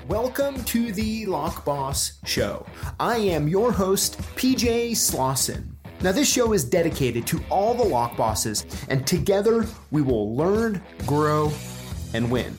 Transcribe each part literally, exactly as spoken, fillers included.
Welcome to the Lock Boss Show. I am your host, P J Slauson. Now, this show is dedicated to all the lock bosses, and together we will learn, grow, and win.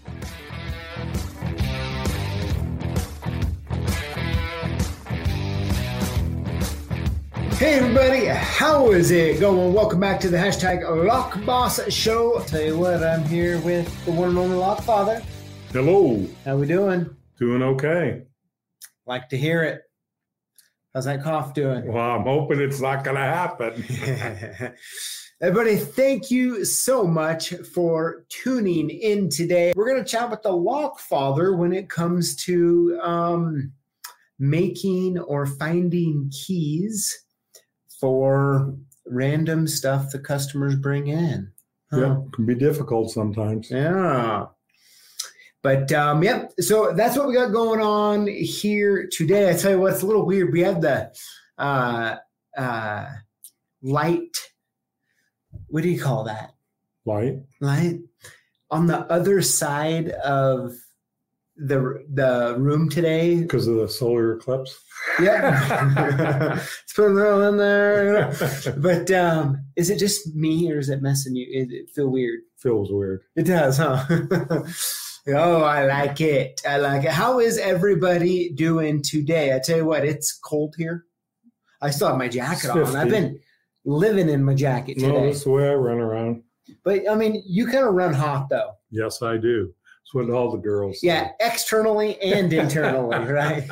Hey everybody, how is it going? Welcome back to the hashtag Lock Boss Show. I'll tell you what, I'm here with the one and only Lock Father. Hello. How we doing? Doing okay. Like to hear it. How's that cough doing? Well, I'm hoping it's not going to happen. Everybody, thank you so much for tuning in today. We're going to chat with the Lock Father when it comes to um, making or finding keys for random stuff the customers bring in. Huh? Yeah, it can be difficult sometimes. Yeah. But, um, yeah, so that's what we got going on here today. I tell you what, it's a little weird. We have the uh, uh, light, what do you call that? Light? Light. On the other side of the the room today. Because of the solar eclipse? Yeah. Let's put a little in there. But um, is it just me or is it messing you? Does it feel weird? Feels weird. It does, huh? Oh, I like it. I like it. How is everybody doing today? I tell you what, it's cold here. I still have my jacket on. I've been living in my jacket today. No, that's the way I run around. But, I mean, you kind of run hot, though. Yes, I do. That's what all the girls Yeah, say. Externally and internally, right?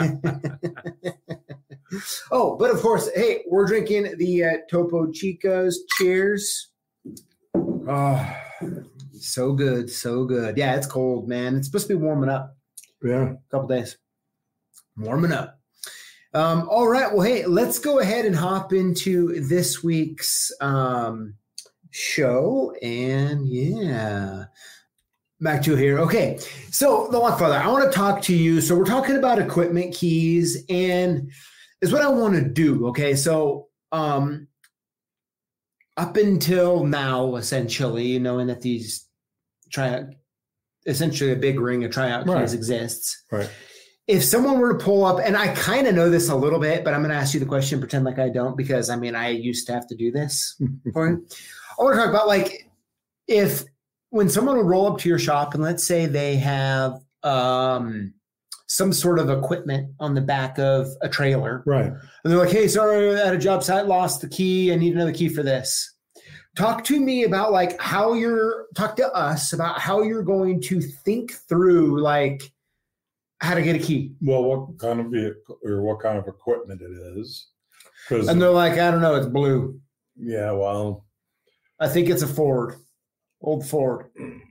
Oh, but of course, hey, we're drinking the uh, Topo Chicos. Cheers. Oh, so good, so good. Yeah, it's cold, man. It's supposed to be warming up. Yeah. A couple days. Warming up. Um, all right. Well, hey, let's go ahead and hop into this week's um, show. And yeah, back to here. Okay. So the Lock Father, I want to talk to you. So we're talking about equipment keys, and is what I want to do. Okay. So um, up until now, essentially, knowing that these tryout, essentially a big ring of tryout keys Right. exists. Right. If someone were to pull up, and I kind of know this a little bit, but I'm going to ask you the question, pretend like I don't, because I mean, I used to have to do this for you. I want to talk about like if when someone will roll up to your shop and let's say they have um, some sort of equipment on the back of a trailer. Right. And they're like, hey, sorry, at a job site, lost the key. I need another key for this. Talk to me about like how you're, talk to us about how you're going to think through like how to get a key. Well, what kind of vehicle or what kind of equipment it is. And they're like, I don't know, it's blue. Yeah, well. I think it's a Ford, old Ford.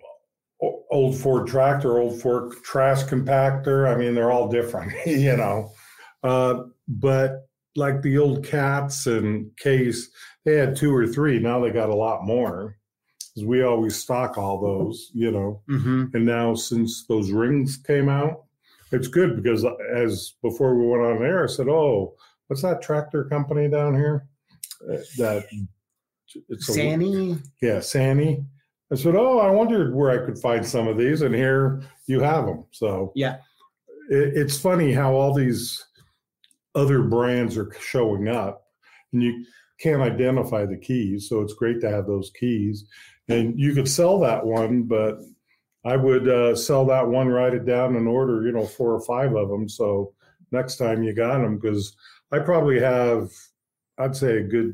Old Ford tractor, old Ford trash compactor. I mean, they're all different, you know. Uh, but like the old Cats and Case, they had two or three. Now they got a lot more. Because we always stock all those, you know. Mm-hmm. And now since those rings came out, it's good because as before we went on air, I said, "Oh, what's that tractor company down here? Uh, that it's a, Sani? Yeah, Sani." I said, "Oh, I wondered where I could find some of these, and here you have them." So yeah, it, it's funny how all these other brands are showing up, and you can't identify the keys. So it's great to have those keys, and you could sell that one, but I would uh, sell that one, write it down, and order, you know, four or five of them. So next time you got them, because I probably have, I'd say a good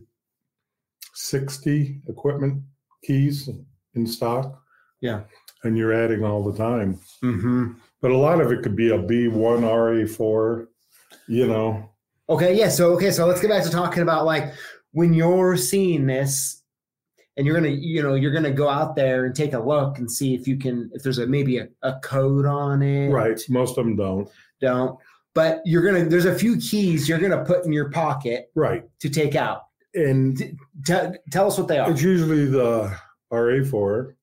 sixty equipment keys in stock. Yeah. And you're adding all the time. Mm-hmm. But a lot of it could be a B one R A four, you know. Okay, yeah. So, okay, so let's get back to talking about like when you're seeing this and you're going to, you know, you're going to go out there and take a look and see if you can, if there's a, maybe a, a code on it. Right. Most of them don't. Don't. But you're going to, there's a few keys you're going to put in your pocket. Right. To take out. And T- tell us what they are. It's usually the R A four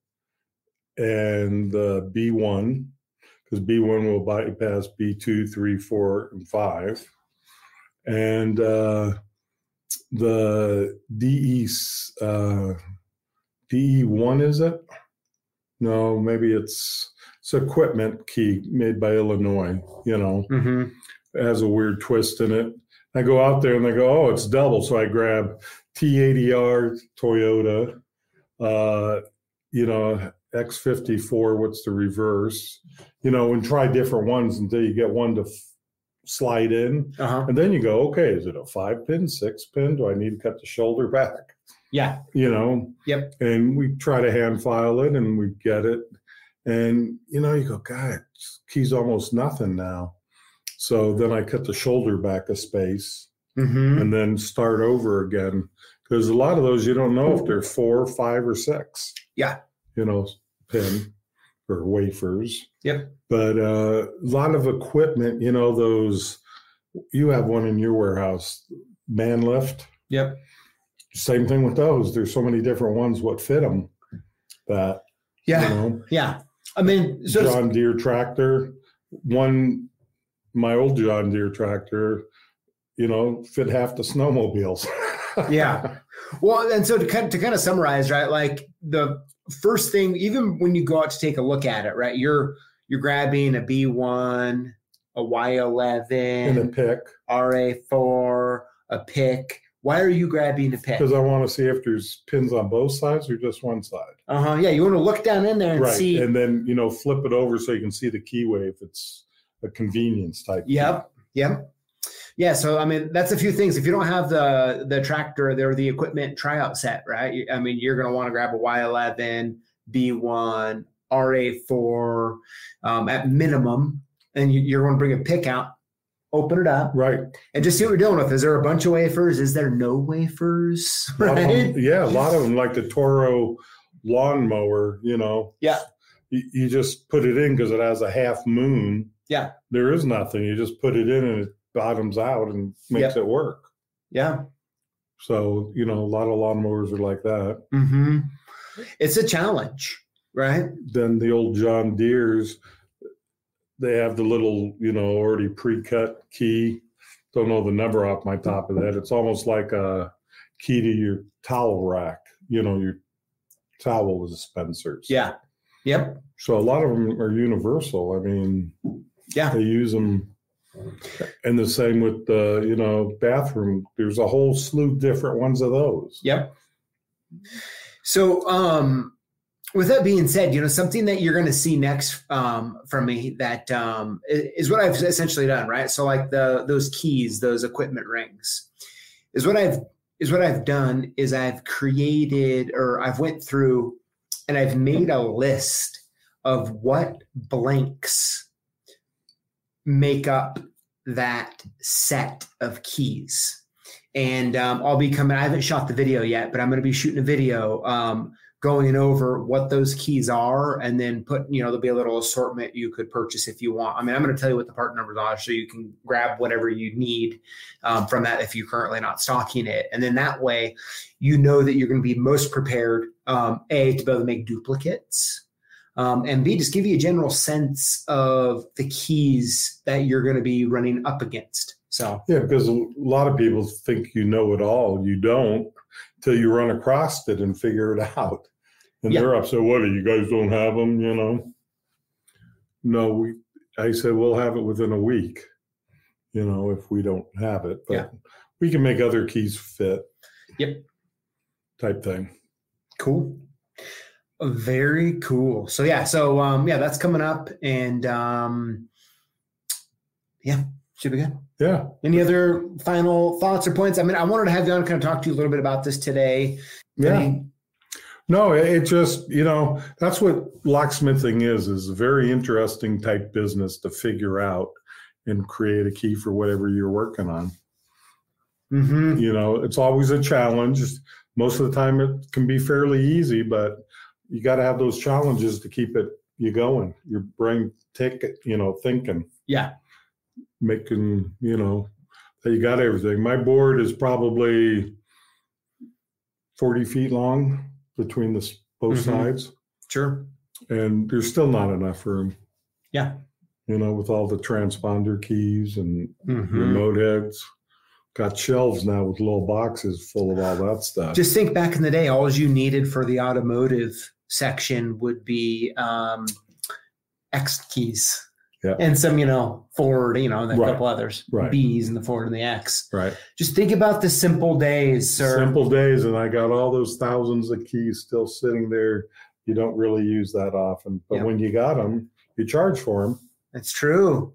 and the B one, because B one will bypass B two, three, four, and five. And uh, the D E, uh, D E one, is it? No, maybe it's it's equipment key made by Illinois, you know, Mm-hmm. it has a weird twist in it. I go out there and they go, oh, it's double. So I grab T eighty R Toyota, uh, you know, X fifty-four, what's the reverse, you know, and try different ones until you get one to f- slide in. Uh-huh. And then you go, okay, is it a five pin, six pin? Do I need to cut the shoulder back? Yeah. You know? Yep. And we try to hand file it and we get it. And, you know, you go, God, key's almost nothing now. So then I cut the shoulder back a space Mm-hmm. and then start over again. Because a lot of those, you don't know if they're four, five, or six. Yeah. You know, pin or wafers. Yep. But uh, a lot of equipment, you know, those, you have one in your warehouse, man lift. Yep. Same thing with those. There's so many different ones what fit them that, Yeah. you know. Yeah. I mean, so John Deere tractor, one, my old John Deere tractor, you know, fit half the snowmobiles. yeah. Well, and so to kind to kind of summarize, right? Like the first thing, even when you go out to take a look at it, right? You're you're grabbing a B one, a Y eleven, And a pick. R A four, a pick. Why are you grabbing a pick? Because I want to see if there's pins on both sides or just one side. Uh huh. Yeah, you want to look down in there and Right. see. And then, you know, flip it over so you can see the keyway if it's a convenience type. Yep. Yep. Yeah. So I mean, that's a few things. If you don't have the the tractor or the equipment tryout set, right? You- I mean, you're going to want to grab a Y eleven, B one, R A four, um, at minimum, and you, you're going to bring a pick out, open it up, Right. and just see what you're dealing with. Is there a bunch of wafers? Is there no wafers? A lot of Right? them- yeah, a lot of them, like the Toro lawnmower, you know. Yeah. You, you just put it in because it has a half moon. Yeah. There is nothing. You just put it in and it bottoms out and makes Yep. it work. Yeah. So, you know, a lot of lawnmowers are like that. Mm-hmm. It's a challenge, right? Then the old John Deere's, they have the little, you know, already pre-cut key. Don't know the number off my top of that. It's almost like a key to your towel rack, you know, your towel dispensers. Yeah. Yep. So a lot of them are universal. I mean, Yeah. they use them. And the same with the, you know, bathroom. There's a whole slew of different ones of those. Yep. So, um, with that being said, you know, something that you're going to see next um, from me that um, is what I've essentially done, right? So, like the those keys, those equipment rings, is what I've is what I've done is I've created or I've went through and I've made a list of what blanks make up that set of keys. And um, I'll be coming, I haven't shot the video yet, but I'm going to be shooting a video um, going over what those keys are and then put, you know, there'll be a little assortment you could purchase if you want. I mean, I'm going to tell you what the part numbers are so you can grab whatever you need um, from that if you're currently not stocking it. And then that way, you know that you're going to be most prepared, um, A, to be able to make duplicates. Um, and B, just give you a general sense of the keys that you're going to be running up against. So Yeah, because a lot of people think you know it all. You don't until you run across it and figure it out. And Yeah. they're upset, what, you guys don't have them, you know? No, we. I said, we'll have it within a week, you know, if we don't have it. But Yeah. we can make other keys fit. Yep. Type thing. Cool. Very cool. So yeah, so um, yeah, that's coming up, and um, yeah, should be good. Yeah. Any other final thoughts or points? I mean, I wanted to have you on, kind of talk to you a little bit about this today. Yeah. Any- No, it it just, you know, that's what locksmithing is, is a very interesting type business to figure out and create a key for whatever you're working on. Mhm. You know, it's always a challenge. Most of the time it can be fairly easy, but you got to have those challenges to keep it you going. Your brain tick, you know, thinking, Yeah. making, you know, that you got everything. My board is probably forty feet long between the s- both Mhm. sides, Sure. and there's still not enough room. Yeah. You know, with all the transponder keys and Mhm. remote heads. Got shelves now with little boxes full of all that stuff. Just think back in the day, all you needed for the automotive section would be um, X keys. Yeah. And some, you know, Ford, you know, and a Right. couple others. Right. B's and the Ford and the X. Right. Just think about the simple days, sir. Simple days, and I got all those thousands of keys still sitting there. You don't really use that often, but Yep. when you got them, you charge for them. It's true.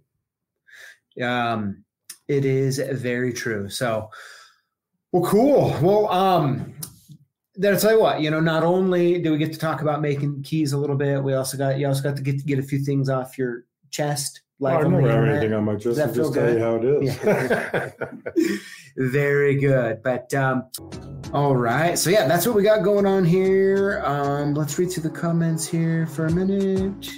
Um, it is very true. So, well, cool. Well, um, then I'll tell you what, you know, not only do we get to talk about making keys a little bit, we also got, you also got to get to get a few things off your chest. Oh, I on the never have internet. anything on my chest. Does that I feel just tell good? you how it is. Very good. But um, all right. So yeah, that's what we got going on here. Um, let's read through the comments here for a minute.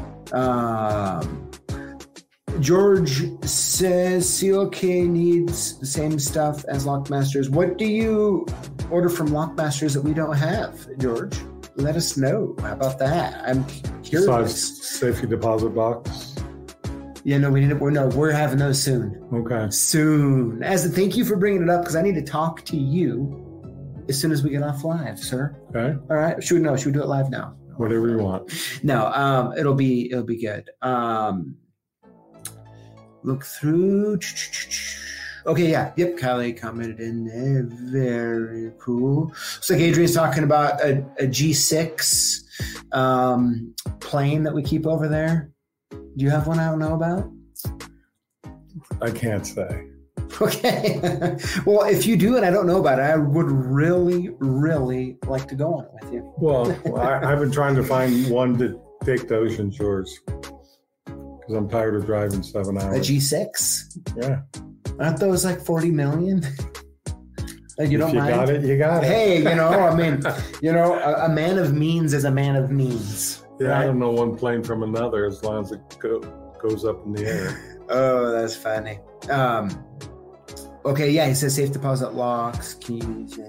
Um, George says C L K needs the same stuff as Lockmasters. What do you order from Lockmasters that we don't have, George? Let us know. How about that? I'm curious. Besides safety deposit box. Yeah, no, we didn't. We're, no, we're having those soon. Okay. Soon. As a thank you for bringing it up, because I need to talk to you as soon as we get off live, sir. Okay. All right. Should we no? Should we do it live now? Whatever you want. No. Um. It'll be. It'll be good. Um. Look through. Okay. Yeah. Yep. Kylie commented in there. Very cool. Looks like Adrian's talking about a, a G six um, plane that we keep over there. Do you have one I don't know about? I can't say. Okay. Well, if you do and I don't know about it, I would really, really like to go on it with you. Well, I, I've been trying to find one to take to Ocean Shores because I'm tired of driving seven hours. A G six? Yeah. Aren't those like forty million? Like you if don't you mind? got it, you got it. Hey, you know, I mean, you know, a, a man of means is a man of means. Yeah, right? I don't know one plane from another as long as it go, goes up in the air. Oh, that's funny. Um, okay, yeah, he says safe deposit locks, keys.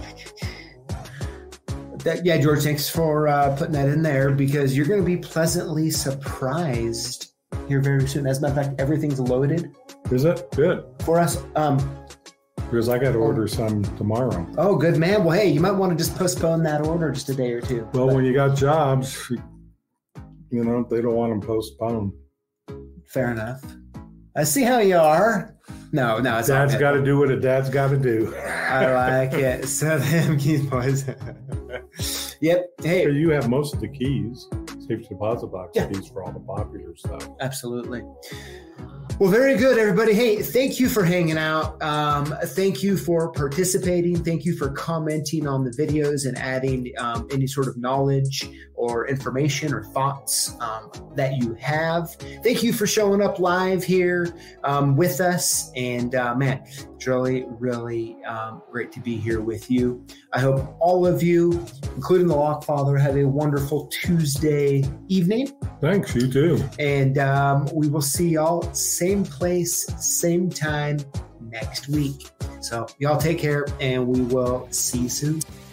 That, yeah, George, thanks for uh, putting that in there because you're going to be pleasantly surprised here very soon. As a matter of fact, everything's loaded Is it? Good. for us. Um, Because I got to order some tomorrow. oh, good man. Well, hey, you might want to just postpone that order just a day or two. Well, But when you got jobs, you know, they don't want them postponed. fair enough. I see how you are. No, no, it's all Dad's good. got to do what a dad's got to do. I like it. So them keys, boys. Yep. Hey, You have most of the keys, safety deposit box Yeah. keys for all the popular stuff. absolutely. Well, very good, everybody. Hey, thank you for hanging out. Um, thank you for participating. Thank you for commenting on the videos and adding um, any sort of knowledge or information or thoughts um, that you have. Thank you for showing up live here um, with us. And uh, man, it's really, really um, great to be here with you. I hope all of you, including the Lockfather, have a wonderful Tuesday evening. Thanks, you too. And um, we will see y'all same place, same time next week. So y'all take care and we will see you soon.